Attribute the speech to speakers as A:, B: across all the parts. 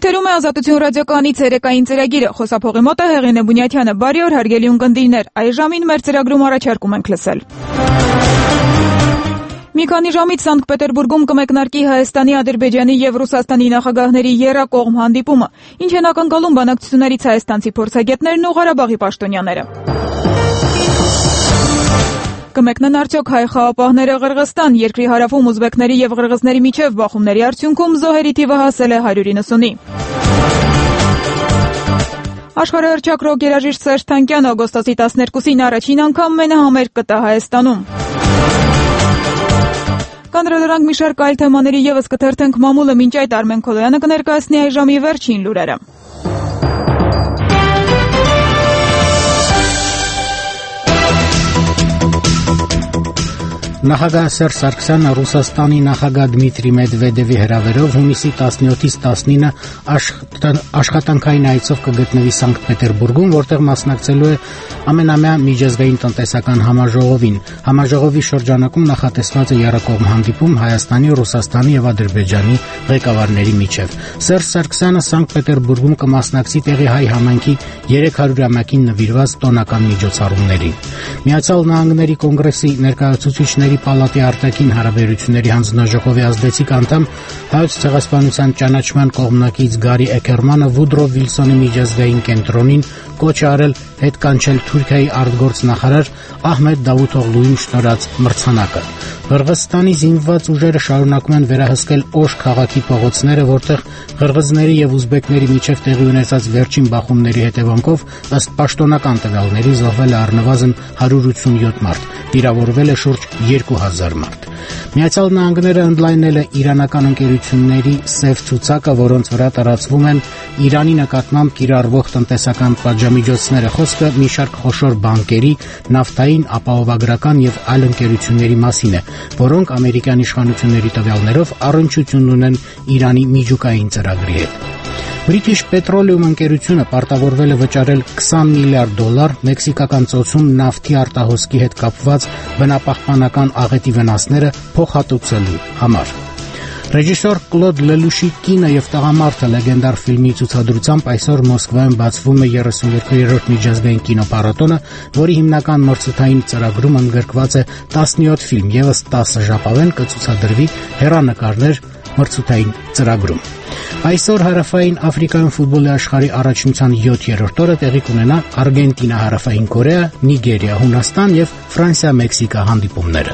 A: Եթերում է Ազատություն ռադիոկայանի ցերեկային ծրագիրը, խոսափողի մոտ է Հեղինե Բունյաթյանը, բարի օր հարգելի ունկնդիրներ, այս ժամին մեր ծրագրում առաջարկում ենք լսել։ Մի քանի ժամից Սանկտ Պետերբուրգում կմեկնարկի Հայաստանի, Ադրբեջանի և Ռուսաստանի նախագահների եռակողմ հանդիպումը, ինչ են ակնկալում բանակցություններից հայաստանցի փորձագետներն ու Ղարաբաղի պաշտոնյաները։ Կմեկնեն արդյոք հայ խաղապահները Ղրղստան, երկրի հարավում ուզբեկների և ղրղզների միջև բախումների արդյունքում զոհերի թիվը հասել է 190-ի։ Աշխարհահռչակ ռոք երաժիշտ Սերժ Թանկյանը օգոստոսի 12-ին առաջին անգամ մենահամերգ կտա Հայաստանում։ Կանդրադառնանք մի շարք այլ թեմաների ևս կթերթենք մամուլը, մինչ այդ Արմեն Քոլոյանը կներկայացնի այս ժամի վերջին լուրերը։
B: Նախագահ Սերժ Սարգսյանը Ռուսաստանի նախագահ Դմիտրի Մեդվեդևի հրավերով հունիսի 17-ից 19-ը աշխատանքային այցով կգտնվի Սանկտ Պետերբուրգում, որտեղ մասնակցելու է ամենամյա միջազգային տնտեսական համաժողովին։ Համաժողովի շրջանակում նախատեսված է եռակողմ հանդիպում Հայաստանի, Ռուսաստանի և Ադրբեջանի ղեկավարների միջև։ Սերժ Սարգսյանը Սանկտ Պետերբուրգում կմասնակցի տեղի հայ համայնքի 300-ամյակին նվիրված տոնական միջոցառումներին։ Միացյալ Նահանգների կոնգրեսի ներկայացուցիչների պալատի արտաքին հարաբերությունների հանձնաժողովի ազդեցիկ անդամ Հայոց ցեղասպանության ճանաչման կողմնակից Գարի Էքերմանը Վուդրո Վիլսոնի միջազգային կենտրոնին կոչ է արել հետ կանչել Թուրքիայի արտգործնախարար Ահմեդ Դավութօղլուին շնորհած մրցանակը։ Ղրղստանի զինված ուժերը շարունակում են վերահսկել Օշ քաղաքի փողոցները, որտեղ ղրղզների և ուզբեկների միջև տեղի ունեցած վերջին բախումների հետևանքով ըստ պաշտոնական տվյալների զոհվել է առնվազն 187 մարդ, վիրավորվել է շուրջ 2000 մարդ։ Միացյալ Նահանգները ընդլայնել է իրանական ընկերությունների սև ցուցակը, որոնց վրա տարածվում են Իրանի նկատմամբ կիրառվող տնտեսական պատժամիջոցները։ Խոսքը մի շարք խոշոր բանկերի, նավթային, ապահովագրական և այլ ընկերությունների մասին է, որոնք ամերիկյան իշխանությունների տվյալներով առնչություն ունեն Իրանի միջուկային ծրագրի հետ։ British Petroleum ընկերությունը պարտավորվել է վճարել $20 միլիարդ մեքսիկական ծոցում նավթի արտահոսքի հետ կապված բնապահպանական աղետի վնասները փոխհատուցելու համար։ Ռեժիսոր Կլոդ Լելուշի կինը և տղամարդը լեգենդար ֆիլմի ցուցադրությամբ այսօր Մոսկվայում բացվում է 32-րդ միջազգային կինոփառատոնը, որի հիմնական մրցութային ծրագրում ընդգրկված է 17 ֆիլմ, ևս 10 ժապավեն կցուցադրվի հեռանկարներ մրցութային ծրագրում։ Այսօր Հարավային Աֆրիկայում ֆուտբոլի աշխարհի առաջնության 7-րդ օրը տեղի կունենա Արգենտինա, Հարավային Կորեա, Նիգերիա, Հունաստան և Ֆրանսիա-Մեքսիկա հանդիպումները։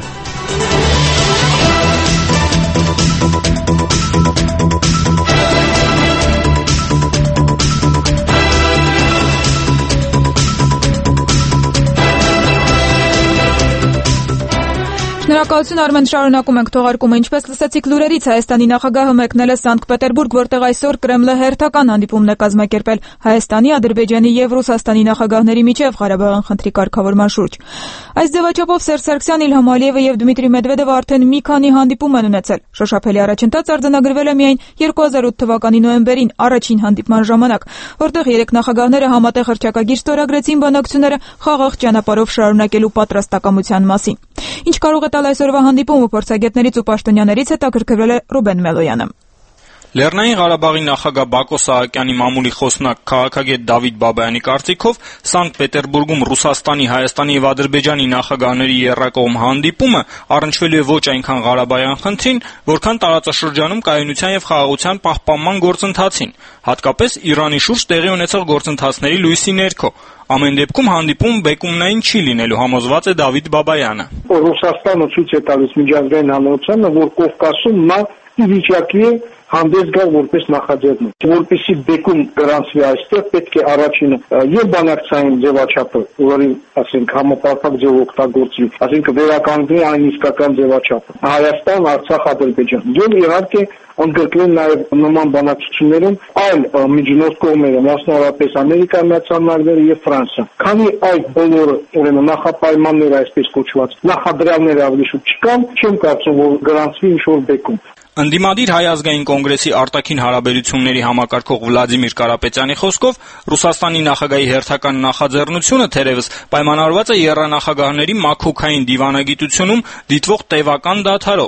A: Շնորհակալություն Արմեն, շարունակում ենք թողարկումը։ Ինչպես լսեցիք լուրերից, Հայաստանի նախագահը մեկնել է Սանկտ Պետերբուրգ, որտեղ այսօր Կրեմլը հերթական հանդիպումն է կազմակերպել Հայաստանի, Ադրբեջանի և Ռուսաստանի նախագահների միջև Ղարաբաղյան խնդրի կարգավորման շուրջ։ Այս ձևաչափով Սերժ Սարգսյանն, Իլհամ Ալիևը և Դմիտրի Մեդվեդևը արդեն մի քանի հանդիպում են ունեցել։ Շոշափելի առաջընթաց արձանագրվել է միայն 2008 թվականի նոյեմբերին առաջին հանդիպման ժամանակ, որտեղ երեք նախագահները համատեղ հռչակագիր ստորագրեցին բանակցությունները խաղաղ ճանապարհով շարունակելու պատրաստակամության մասին։ Ինչ կարող է տալ այսօրվա հանդիպումը, փորձագետներից ու պաշտոնյաներից հետաքրքրվել է Ռուբեն Մելոյանը։
C: Լեռնային Ղարաբաղի նախագահ Բակո Սահակյանի մամուլի խոսնակ քաղաքագետ Դավիթ Բաբայանի կարծիքով Սանկտ Պետերբուրգում Ռուսաստանի, Հայաստանի և Ադրբեջանի նախագահների եռակողմ հանդիպումը առնչվելու է ոչ այնքան Ղարաբաղյան խնդրին, որքան տարածաշրջանում կայունության և խաղաղության պահպանման գործընթացին, հատկապես Իրանի շուրջ տեղի ունեցող գործընթացների լույսի ներքո։ Ամեն դեպքում հանդիպում բեկումնային չի լինելու, համոզված է Դավիթ Բաբայանը։
D: Ռուսաստանը ցույց է տալիս միջազգային հանրությանը, որ Կովկասում նա ի վիճակի է հանդես գալ որպես նախաձեռնող։ Որպեսզի բեկում գրանցվի այստեղ, պետք է առաջինը եւ բանակցային ձևաչափը, որի, ասենք, համապարփակ ձև օգտագործվի, ասենք վերականգնի այն իսկական ձևաչափը։ Հայաստան, Արցախ, Ադրբեջան։ Եվ իհարկե ընդգրկվեն նաև նման բանակցություններում այլ միջնորդ կողմերը, մասնավորապես Ամերիկայի Միացյալ Նահանգները եւ Ֆրանսիան։ Քանի այդ բոլորը, ուրեմն նախապայմանները, այսպես կոչված, նախադրյալները ավելի շուտ չկան, չեմ կարծում, որ գրանցվի ինչ-որ բեկում։
C: Ընդդիմադիր Հայ ազգային կոնգրեսի արտաքին հարաբերությունների համակարգող Վլադիմիր Կարապետյանի խոսքով Ռուսաստանի նախագահի հերթական նախաձեռնությունը թերևս պայմանավորված է եռանախագահների մաքոքային դիվանագիտությունում դիտվող տևական դադարով,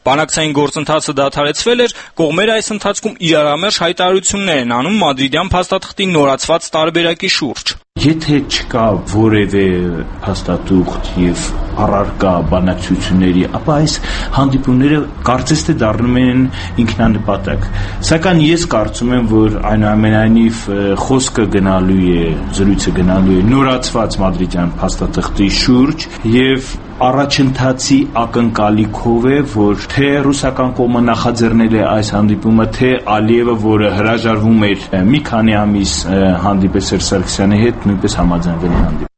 C: Բանակցային գործընթացը դադարեցվել էր, կողմերը այս ընթացքում իրարամերժ հայտարարություններ են անում Մադրիդյան փաստաթղթի նորացված տարբերակի շուրջ։
E: Եթե չկա որևէ փաստաթուղթ եւ առարկա բանակցությունների, ապա այս հանդիպումները կարծես թե դառնում են ինքնանպատակ։ Սակայն ես կարծում եմ, որ այնուամենայնիվ խոսքը գնալու է, զրույցը գնալու է նորացված Մադրիդյան փաստաթղթի շուրջ եւ առաջընթացի ակնկալիքով է, որ թե ռուսական կողմը նախաձեռնել է այս հանդիպումը, թե Ալիևը, որը հրաժարվում էր մի քանի ամիս հանդիպել Սերժ Սարգսյանի հետ, նույնպես համաձայնվել է հանդիպել։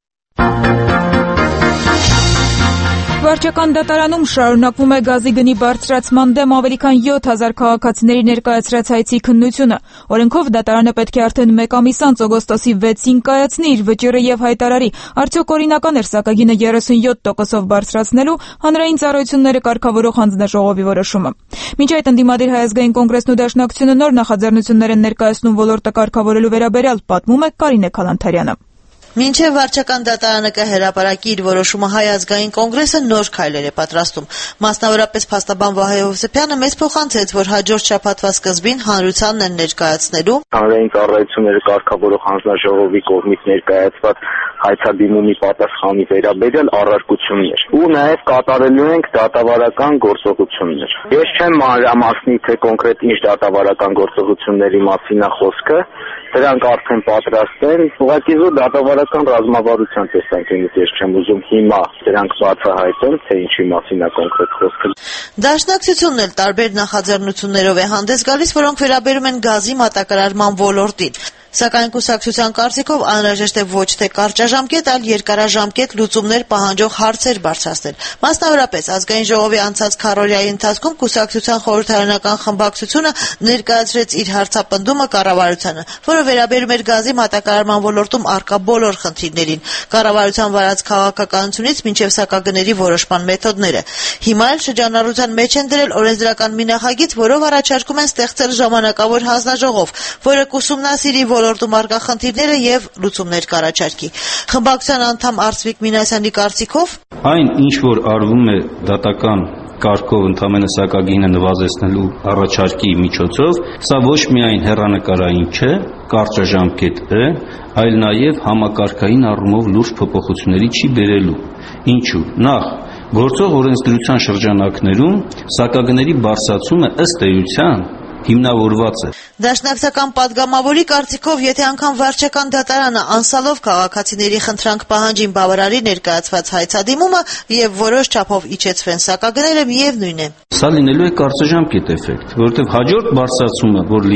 A: Վարչական դատարանում շարունակվում է գազի գնի բարձրացման դեմ ավելի քան 7000 քաղաքացիների ներկայացրած հայցի քննությունը։ Օրենքով դատարանը պետք է արդեն 1 ամիս անց օգոստոսի 6-ին կայացնի իր վճիռը եւ հայտարարի, արդյոք օրինական էր սակագինը 37%-ով բարձրացնելու հանրային ծառայությունները կարգավորող հանձնաժողովի որոշումը։ Մինչ այդ ընդդիմադիր Հայ ազգային կոնգրեսն ու Դաշնակցությունը նոր նախաձեռնություններ են ներկայացնում ոլորտը կարգավորելու վերաբերյալ, պատմում է Կարինե Քալանթարյանը։
F: Մինչև վարչական դատարանը կհրապարակի իր որոշումը Հայ ազգային կոնգրեսը նոր քայլեր է պատրաստում։ Մասնավորապես փաստաբան Վահե Հովսեփյանը մեզ փոխանցեց, որ հաջորդ շաբաթվա սկզբին հանրությանն են ներկայացնելու
G: հանրային ծառայությունները կարգավորող հանձնաժողովի կողմից ներկայացված հայցադիմումի պատասխանի վերաբերյալ առարկություններ ու նաև կատարելու ենք դատավարական գործողություններ։ Ես չեմ մանրամասնի, թե կոնկրետ ինչ դատավարական գործողությունների մասին է խոսքը, դրանք արդեն պատրաստ են, ուղղակի դատավարական ռազմավարության տեսանկյունից ես չեմ ուզում հիմա դրանք բացահայտել, թե ինչի մասին է կոնկրետ խոսքը։
F: Դաշնակցությունն էլ տարբեր նախաձեռնություններով է հանդես գալիս, որոնք վերաբերում են գազի մատակարարման ոլորտին։ Սակայն կուսակցության կարծիքով անհրաժեշտ է ոչ թե կարճաժամկետ, այլ երկարաժամկետ լուծումներ պահանջող հարցեր բարձրացնել։ Մասնավորապես ազգային ժողովի անցած քառօրյայի ընթացքում կուսակցության խորհրդարանական խմբակցությունը ներկայացրեց իր հարցապնդումը կառավարությանը, որը վերաբերում էր գազի մատակարարման ոլորտում առկա բոլոր խնդիրներին, կառավարության վարած քաղաքականությունից մինչև սակագների որոշման մեթոդները։ Հիմա էլ շրջանառության մեջ են դրել օրենսդրական մի նախագիծ, որով առաջարկում են ստեղծել ժամանակավոր հանձնաժողով, որը կուսումնասիրի ոլորտում առկա խնդիրները եւ լուծումներ կառաջարկի։ Խմբակցության անդամ Արծվիկ Մինասյանի կարծիքով
H: այն ինչ որ արվում է դատական կարգով ընդամենը սակագինը նվազեցնելու առաջարկի միջոցով, սա ոչ միայն հեռանկարային չէ, կարճաժամկետ է, այլ նաև համակարգային առումով լուրջ փոփոխությունների չի բերելու։ Ինչու՞։ Նախ, գործող օրենսդրության շրջանակներում սակագների բարձրացումը ըստ էության հիմնավորված է։
F: Դաշնակցական падգամավորի կարծիքով, եթե անգամ վարչական դատարանը անսալով քաղաքացիների խնդրանք պահանջին բավարարի ներկայացված հայցադիմումը եւ որոշ չափով իջեցվեն սակագները, միևնույն է։
H: Սա լինելու է կարճաժամկետ էֆեկտ, որովհետեւ հաջորդ բարձրացումը, որ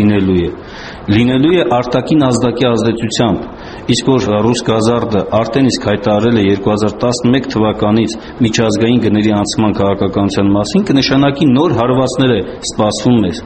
H: լինելու է արտաքին ազդակի ազդեցությամբ, իսկ որ Ռուսգազարդը արդեն իսկ հայտարարել է 2011 թվականից միջազգային գների անցման քաղաքականության մասին, կնշանակի նոր հարվածներ է սպասվում մեզ։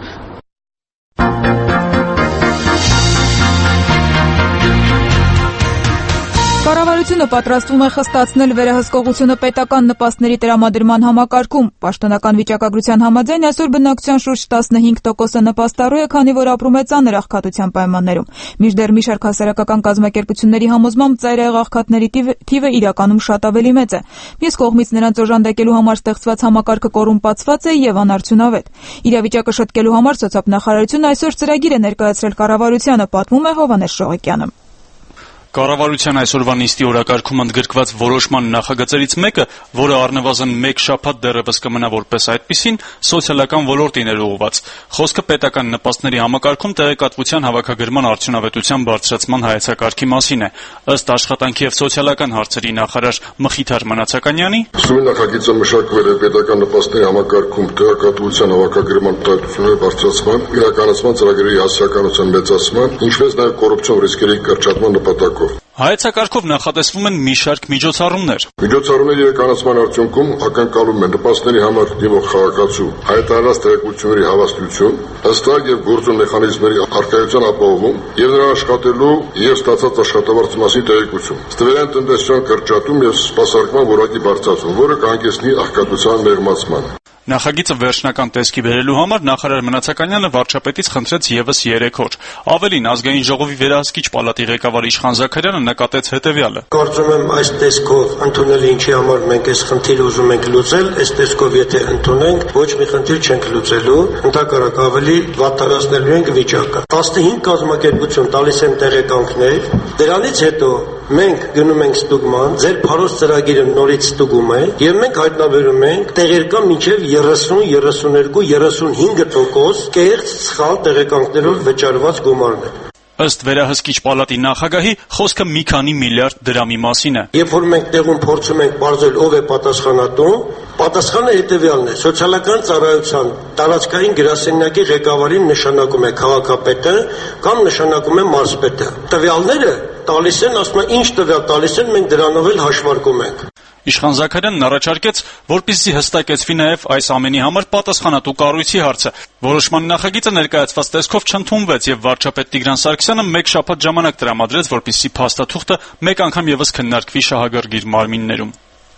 A: Կառավարությունը պատրաստվում է խստացնել վերահսկողությունը պետական նպաստների տրամադրման համակարգում։ Պաշտոնական վիճակագրության համաձայն այսօր բնակչության շուրջ 15%-ը նպաստառու է, քանի որ ապրում է ծանր աղքատության պայմաններում։ Մինչդեռ մի շարք հասարակական կազմակերպությունների համոզմամբ ծայրահեղ աղքատների թիվը իրականում շատ ավելի մեծ է։ Մյուս կողմից նրանց օժանդակելու համար ստեղծված համակարգը կոռումպացված է եւ անարդյունավետ։ Իրավիճակը շտկելու համար սոցիալ-նախարարությունը այսօր ծրագիր է ներկայացրել կառավարությանը, պատմում է Հովհաննես Շողեկյանը։
I: Կառավարության այսօրվա նիստի օրակարգում ընդգրկված որոշման նախագծերից մեկը, որը առնվազն 1 շաբաթ դեռևս կմնա որպես այդպիսին, սոցիալական ոլորտին էր ուղղված։ Խոսքը պետական նպաստների համակարգում տեղեկատվության հավաքագրման արդյունավետության բարձրացման հայեցակարգի մասին է։ Ըստ աշխատանքի եւ սոցիալական հարցերի նախարար Մխիթար Մանացականյանի,
J: ուսումնի նախագիծը մշակվել է պետական նպաստների համակարգում տեղեկատվության հավաքագրման տարածությունների բարձրացման, իրականացման ծրագրերի հասարակականության մեծացման, ինչպես նաեւ կոռուպցիոն ռիսկերի կրճատման նպատակով։
I: Հայեցակարգով նախատեսվում են մի շարք միջոցառումներ։
J: Միջոցառումների իրականացման արդյունքում ակնկալում են նպաստների համար դիմող քաղաքացու հայտարարած տեղեկությունների հավաստիություն, հստակ եւ գործուն մեխանիզմների առկայության ապահովում եւ նրա աշխատելու եւ ստացած աշխատավարձի մասին տեղեկություն։ Ստվերային տնտեսության կրճատում եւ սպասարկման որակի բարձրացում, որը կհանգեցնի աղքատության մեղմացմանը։
I: Նախագիծը վերջնական տեսքի բերելու համար նախարար Մնացականյանը վարչապետից խնդրեց եւս 3 օր։ Ավելին, ազգային ժողովի վերահսկիչ պալատի ղեկավար Իշխան Զաքարյանը նկատեց հետեւյալը.
K: Կարծում եմ այս տեսքով ընդունելի ինչի համար մենք այս խնդիրը ուզում ենք լուծել, այս տեսքով եթե ընդունենք, ոչ մի խնդիր չենք լուծելու, ընդհակառակ ավելի վատթարացնելու ենք վիճակը։ 15 կազմակերպություն տալիս են տեղեկանքներ, դրանից հետո մենք գնում ենք ստուգման, ձեր փարոս ծրագիրը նորից ստուգում է, եւ մենք հայտնաբերում ենք տեղեր կա մինչեւ 30, 32, 35% կեղծ սխալ տեղեկանքներով վճարված գումարներ։
I: Ըստ վերահսկիչ պալատի նախագահի, խոսքը մի քանի միլիարդ դրամի մասին է։
K: Երբ որ մենք տեղում փորձում ենք բարձել ով է պատասխանատու, պատասխանը հետևյալն է. սոցիալական ծառայության տարածքային գրասենյակի ղեկավարին նշանակում է քաղաքապետը կամ նշանակում է մարզպետը։ Տվյալները տալիս են, ասում են ինչ տվյալ տալիս են, մենք դրանով էլ հաշվարկում ենք։
I: Իշխան Զաքարյանն առաջարկեց, որպեսզի հստակեցվի նաև այս ամենի համար պատասխանատու կառույցի հարցը։ Որոշման նախագիծը ներկայացված տեսքով չընդունվեց եւ վարչապետ Տիգրան Սարգսյանը մեկ շաբաթ ժամանակ տրամադրեց, որպեսզի փաստաթուղթը մեկ անգամ եւս քննարկվի շահագրգիռ մարմիններում։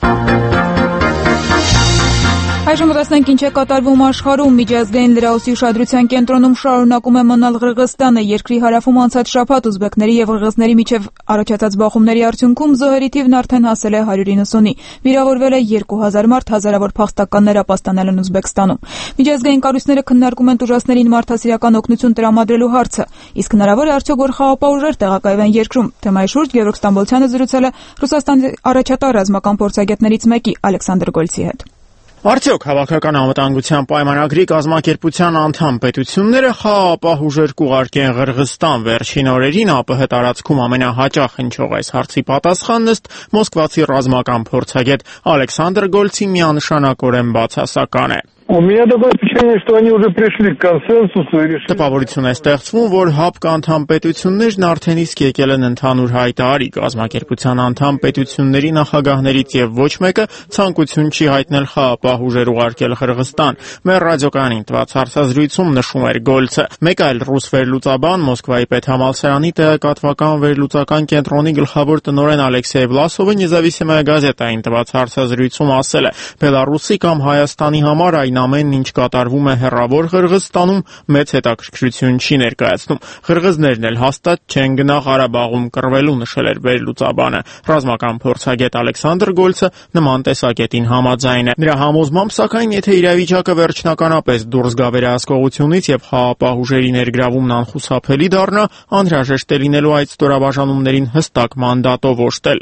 A: Այժմ տեսնենք ինչ է կատարվում աշխարհում։ Միջազգային լրահոսի ուշադրության կենտրոնում շարունակում է մնալ Ղրղստանը։ Երկրի հարավում անցած շաբաթ ուզբեկների եւ ղրղզների միջև առաջացած բախումների արդյունքում զոհերի թիվն արդեն հասել է 190-ի։ Վիրավորվել է 2000 մարդ, հազարավոր փախստականներ ապաստանել են Ուզբեկստանում։ Միջազգային կառույցները քննարկում են տուժածներին մարդասիրական օգնություն տրամադրելու հարցը։ Իսկ հնարավոր է արդյոք որ խաղապահ ուժեր տեղակայվեն երկրում։ Թեմայի շուրջ Գևորգ Ստամբոլցյանը զրուցել է Ռուսաստանի առաջատար ռազմական փորձագետներից մեկի Ալեքսանդր Գոլցի հետ։
L: Արդյոք հավաքական անվտանգության պայմանագրի կազմակերպության անդամ պետությունները խաղաղապահ ուժեր կուղարկեն Ղրղստան վերջին օրերին ԱՊՀ տարածքում ամենահաճախ հնչող այս հարցի պատասխանն ըստ մոսկվացի ռազմական փորձագետ Ալեքսանդր Գոլցի միանշանակորեն բացասական է։
D: У меня такое впечатление, что они уже пришли к консенсусу и решили.
L: Տպավորություն է ստեղծվում, որ ՀԱՊԿ անդամ պետություններն արդեն իսկ եկել են ընդհանուր հայտարարի կազմակերպության անդամ պետությունների նախագահներից եւ ոչ մեկը ցանկություն չի հայտնել խաղապահ ուժեր ուղարկել Ղրղստան։ Մեր ռադիոկայանին տված հարցազրույցում նշում էր Գոլցը։ Մեկ այլ ռուս վերլուծաբան Մոսկվայի պետհամալսարանի տեղեկատվական վերլուծական կենտրոնի գլխավոր տնօրեն Ալեքսեյ Վլասովը Նեզավիսիմaya գազետային տված հարցազրույցում ասել է. Բելարուսի կամ Հայաստանի համար այն ամենն ինչ կատարվում է հեռավոր Ղրղստանում մեծ հետաքրքրություն չի ներկայացնում։ Ղրղզներն էլ հաստատ չեն գնա Ղարաբաղում կռվելու, նշել էր վերլուծաբանը։ Ռազմական փորձագետ Ալեքսանդր Գոլցը նման տեսակետին համաձայն է։ Նրա համոզմամբ, սակայն, եթե իրավիճակը վերջնականապես դուրս գա վերահսկողությունից եւ խաղապահ ուժերի ներգրավումն անխուսափելի դառնա, անհրաժեշտ է լինելու այդ ստորաբաժանումներին հստակ մանդատով օժտել։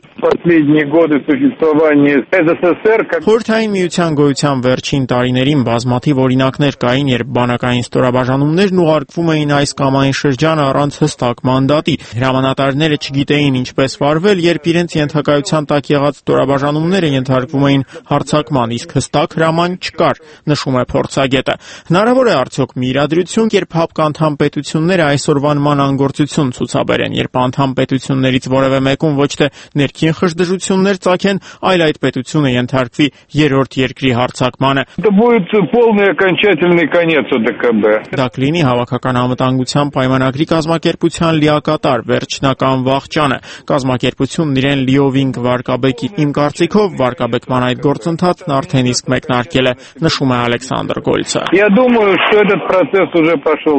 L: Խորհրդային միության գոյության վերջին տարիներին բազմաթիվ օրինակներ կային, երբ բանակային ստորաբաժանումներն ուղարկվում էին այս կամ այն շրջան առանց հստակ մանդատի։ Հրամանատարները չգիտեին ինչպես վարվել, երբ իրենց ենթակայության տակ եղած ստորաբաժանումները ենթարկվում էին հարձակման, իսկ հստակ հրաման չկար, նշում է փորձագետը։ Հնարավոր է արդյոք մի իրադրություն, երբ ՀԱՊԿ անդամ պետությունները այսօրվա նման անգործություն ցուցաբերեն, երբ անդամ պետություններից որևէ մեկում ոչ թե ներքին խժդժություններ ծագեն, այլ այդ պետությունը ենթարկվի երրորդ երկրի հարձակմանը։
D: Полный окончательный конец ОДКБ.
L: Դա կլինի հավաքական անվտանգության պայմանագրի կազմակերպության լիակատար վերջնական վախճանը։ Կազմակերպությունն իրեն լիովին կվարկաբեկի։ Իմ կարծիքով վարկաբեկման այդ գործընթացն արդեն իսկ մեկնարկել է, նշում է Ալեքսանդր Գոլցը։
D: Я думаю, что этот процесс уже пошел.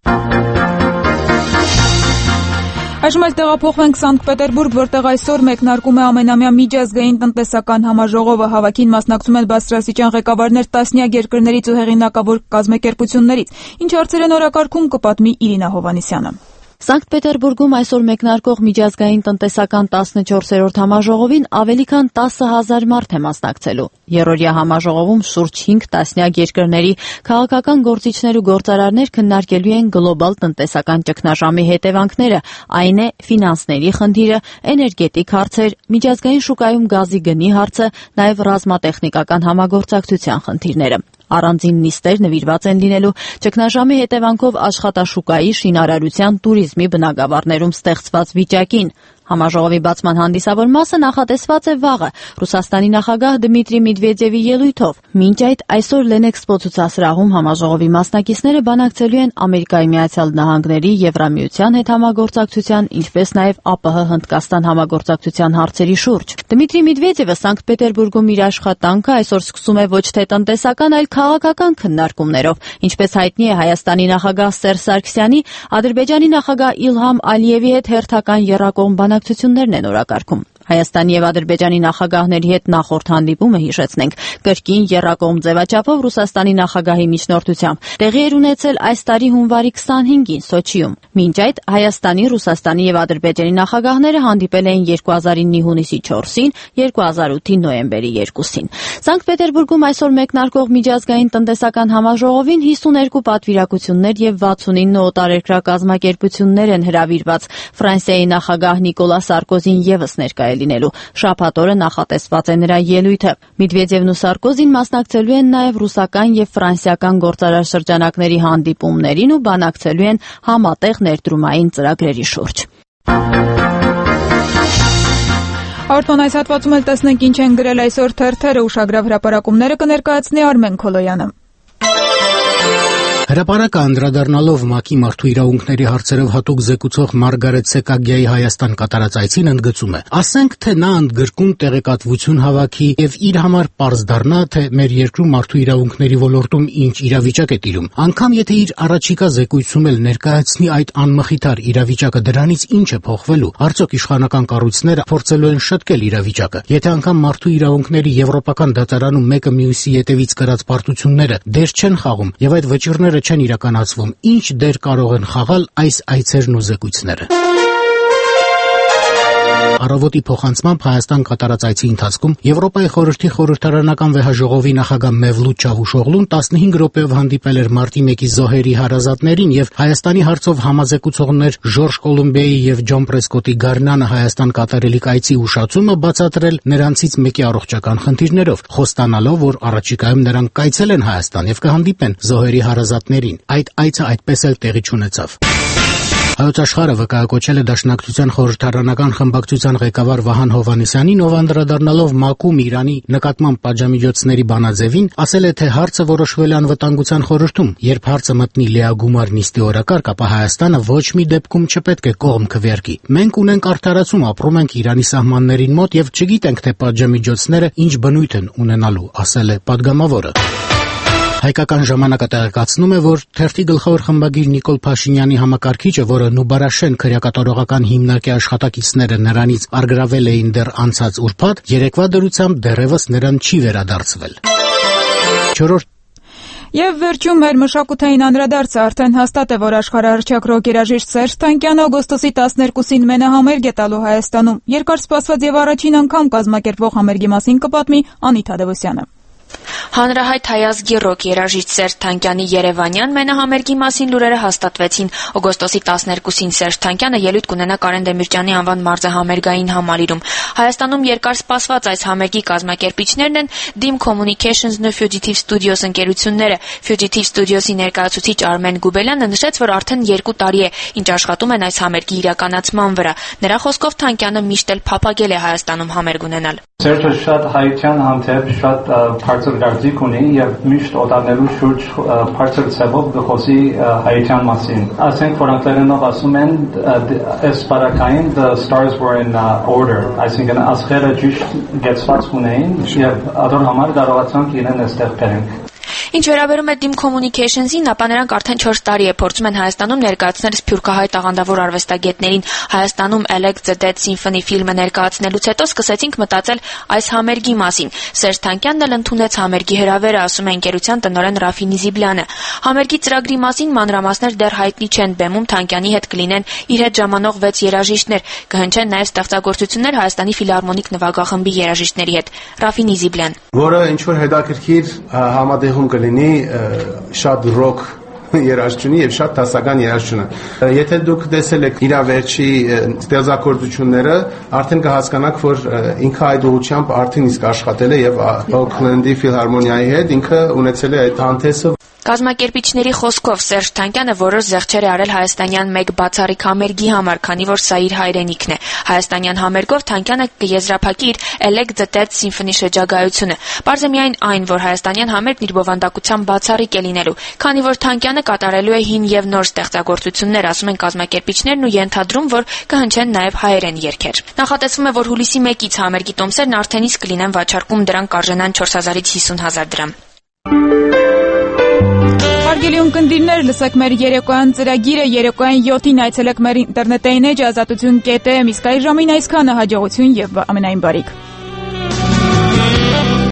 A: Այժմ էլ տեղափոխվենք Սանկտ Պետերբուրգ, որտեղ այսօր մեկնարկում է ամենամյա միջազգային տնտեսական համաժողովը։ Հավաքին մասնակցում են բարձրաստիճան ղեկավարներ տասնյակ երկրներից ու հեղինակավոր կազմակերպություններից։ Ինչ հարցեր են օրակարգում, կպատմի Իրինա Հովհաննիսյանը։
M: Սանկտ Պետերբուրգում այսօր մեկնարկող միջազգային տնտեսական 14-րդ համաժողովին ավելի քան 10,000 մարդ է մասնակցելու։ Երրորդյա համաժողովում շուրջ 5 տասնյակ երկրների քաղաքական գործիչներ ու գործարարներ քննարկելու են գլոբալ տնտեսական ճգնաժամի հետևանքները, այն է ֆինանսների խնդիրը, էներգետիկ հարցեր, միջազգային շուկայում գազի գնի հարցը, նաև ռազմատեխնիկական համագործակցության խնդիրները։ Առանձին նիստեր նվիրված են լինելու ճգնաժամի հետևանքով աշխատաշուկայի, շինարարության, տուրիզմի բնագավառներում ստեղծված վիճակին։ Համաժողովի բացման հանդիսավոր մասը նախատեսված է վաղը Ռուսաստանի նախագահ Դմիտրի Մեդվեդևի ելույթով։ Մինչ այդ այսօր Լենեքսպո ցուցասրահում համաժողովի մասնակիցները բանակցելու են Ամերիկայի Միացյալ Նահանգների, Եվրամիության հետ համագործակցության, ինչպես նաև ԱՊՀ Հնդկաստան համագործակցության հարցերի շուրջ։ Դմիտրի Մեդվեդևը Սանկտ Պետերբուրգում իր աշխատանքը այսօր սկսում է ոչ թե տնտեսական, այլ քաղաքական քննարկումներով։ Ինչպես հայտնի է, Հայաստանի նախագահ Սերժ Սարգսյանի Ադրբեջանի նախագահ Իլհամ Ալիևի հետ հերթական եռակողմ բանակցություններն են օրակարգում։ Հայաստանի եւ Ադրբեջանի նախագահների հետ նախորդ հանդիպումը, հիշեցնենք, կրկին եռակողմ ձևաչափով Ռուսաստանի նախագահի միջնորդությամբ տեղի էր ունեցել այս տարի հունվարի 25-ին Սոչիում։ Մինչ այդ Հայաստանի, Ռուսաստանի եւ Ադրբեջանի նախագահները հանդիպել էին 2009-ի հունիսի 4-ին, 2008-ի նոյեմբերի 2-ին։ Սանկտ Պետերբուրգում այսօր մեկնարկող միջազգային տնտեսական համաժողովին 52 պատվիրակություններ եւ 69 օտարերկրյա կազմակերպություններ են հրավիրված։ Ֆրանսիայի նախագահ Նիկոլա Սարկոզին եւս ներկայ է լինելու։ Շաբաթ օրը նախատեսված է նրա ելույթը։ Մեդվեդևն ու Սարկոզին մասնակցելու են նաև ռուսական եւ ֆրանսիական գործարար շրջանակների հանդիպումներին ու բանակցելու են համատեղ ներդրումային ծրագրերի շուրջ։
A: Արտոն, այս հատվածում էլ տեսնենք ինչ են գրել այսօր թերթերը, ուշագրավ հրապարակումները կներկայացնի Արմեն Քոլոյանը։
B: Հրապարակը անդրադառնալով ՄԱԿ-ի մարդու իրավունքների հարցերով հատուկ զեկուցող Մարգարետ Սեկագյայի Հայաստան կատարած այցին ընդգծում է. ասենք թե նա ընդգրկուն տեղեկատվություն հավաքի եւ իր համար պարզ դառնա, թե մեր երկրում մարդու իրավունքների ոլորտում ինչ իրավիճակ է տիրում, անգամ եթե իր առաջիկա զեկույցում էլ ներկայացնի այդ անմխիթար իրավիճակը, դրանից ինչ է փոխվելու, արդյոք իշխանական կառույցները փորձելու են շտկել իրավիճակը, եթե անգամ մարդու իրավունքների եվրոպական դատարանում մեկը մյուսի ետևից կրած պարտությունները դեր չեն խաղում եւ այդ վճիռները չեն իրականացվում, ինչ դեր կարող են խաղալ այս այցերն ու զեկույցները։ Առավոտի փոխանցմամբ Հայաստան կատարած այցի ընթացքում Եվրոպայի խորհրդի խորհրդարանական վեհաժողովի նախագահ Մևլութ Չավուշօղլուն 15 րոպեով հանդիպել էր մարտի 1-ի զոհերի հարազատներին եւ Հայաստանի հարցով համազեկուցողներ Ժորժ Կոլումբիայի եւ Ջոն Պրեսկոտի Գարնանը Հայաստան կատարելիք այցի ուշացումը բացատրել նրանցից մեկի առողջական խնդիրներով, խոստանալով, որ առաջիկայում նրանք կայցելեն են Հայաստան եւ կհանդիպեն զոհերի հարազատներին։ Այդ այցը այդպես էլ տեղի չունեցավ։ Հայոց աշխարհը վկայակոչել է Դաշնակցության խորհրդարանական խմբակցության ղեկավար Վահան Հովհաննիսյանին, ով անդրադառնալով ՄԱԿ-ում Իրանի նկատմամբ պատժամիջոցների բանաձևին, ասել է, թե հարցը որոշվել է Անվտանգության խորհրդում։ Երբ հարցը մտնի լիագումար նիստի օրակարգ, ապա Հայաստանը ոչ մի դեպքում չպետք է կողմ քվեարկի։ Մենք ունենք արդարացում, ապրում ենք Իրանի սահմաններին մոտ եւ չգիտենք, թե պատժամիջոցները ինչ բնույթ են ունենալու, ասել է падգամավորը։ Հայկական ժամանակը տեղեկացնում է, որ թերթի գլխավոր խմբագիր Նիկոլ Փաշինյանի համակարգիչը, որը Նուբարաշեն քրեակատարողական հիմնարկի աշխատակիցները նրանից առգրավել էին դեռ անցած ուրբաթ, երեկվա դրությամբ դեռևս նրան չի վերադարձվել։
A: Եվ վերջում մեր մշակութային անդրադարձը արդեն հաստատ է, որ աշխարհահռչակ ռոք երաժիշտ Սերժ Թանկյանը օգոստոսի 12-ին մենահամերգ է տալու Հայաստանում։ Երկար սպասված եւ առաջին անգամ կազմակերպվող համերգի մասին կպատմի Անիտ Ադևոսյանը։
N: Հանրահայտ հայազգի ռոք երաժիշտ Սերժ Թանկյանի երևանյան մենահամերգի մասին լուրերը հաստատվեցին։ Օգոստոսի 12-ին Սերժ Թանկյանը ելույթ կունենա Կարեն Դեմիրճյանի անվան մարզահամերգային համալիրում։ Հայաստանում երկար սպասված այս համերգի կազմակերպիչներն են Dim Communications-ն ու Fugitive Studios ընկերությունները։ Fugitive Studios-ի ներկայացուցիչ Արմեն Գուբելյանը նշեց, որ արդեն 2 տարի է, ինչ աշխատում են այս համերգի իրականացման վրա։ Նրա խոսքով Թանկյանը միշտ էլ փափագել է Հայաստանում համերգ ունենալ։
O: Սերժը շատ հայության հանդեպ շատ բարձր կարծիք ունի եւ միշտ օտարներու շուրջ բարձր ցավով գխոսի հայության մասին։ Ասենք որ անգլերենով ասում են as բարակային the stars were in order. Այսինքն աստղերը ճիշտ գծված ունեին եւ ադոր համար կարողացանք իրեն այստեղ բերենք։
N: Ինչ վերաբերում է Dim Communications-ին, ապա նրանք արդեն 4 տարի է փորձում են Հայաստանում ներկայացնել սփյուռքահայ տաղանդավոր արվեստագետներին։ Հայաստանում Elect the Dead Symphony ֆիլմը ներկայացնելուց հետո սկսեցինք մտածել այս համերգի մասին։ Սերժ Թանկյանն էլ ընդունեց համերգի հրավերը, ասում է ընկերության տնօրեն Ռաֆին Իզիբլյանը։ Համերգի ծրագրի մասին մանրամասներ դեռ հայտնի չեն, բեմում Թանկյանի հետ կլինեն իր հետ ժամանող 6 երաժիշտներ, կհնչեն նաև ստեղծագործություններ Հայաստանի ֆիլհարմոնիկ նվագախմբի երաժիշտների հետ։ Ռաֆին Իզիբլյան,
P: որը ինչ որ հետաքրքիր համատեղում կլինի շատ ռոք երաժշտությունի եւ շատ դասական երաժշտությունը։ Եթե դուք տեսել եք իր վերջի ստեղծագործությունները, արդեն կհասկանաք, որ ինքը այդ ուղղությամբ արդեն իսկ աշխատել է եւ Օքլենդի ֆիլհարմոնիայի հետ ինքը ունեցել է այդ հանդեսը։
N: Կազմակերպիչների խոսքով Սերժ Թանկյանը որոշ զեղչեր է արել հայաստանյան մեկ բացառիկ համերգի համար, քանի որ սա իր հայրենիքն է։ Հայաստանյան համերգով Թանկյանը կեզրափակի իր Elect the Dead Symphony շրջագայությունը։ Պարզ է միայն այն, որ հայաստանյան համերգն իր բովանդակությամբ բացառիկ է լինելու, քանի որ Թանկյանը կատարելու է հին եւ նոր ստեղծագործություններ, ասում են կազմակերպիչներն ու ենթադրում, որ կհնչեն նաեւ հայերեն երգեր։ Նախատեսվում է, որ հուլիսի 1-ից համերգի տոմսերն արդեն իսկ կլինեն վաճառքում, դրանք կարժենան 4000-ից 50,000 դրամ։
A: Հարգելի ունկնդիրներ, լսեք մեր երեկոյան ծրագիրը երեկոյան 7-ին այցելեք մեր ինտերնետային էջ ազատություն.am, իսկ այժմին այսքանը, հաջողություն եւ ամենայն բարիք։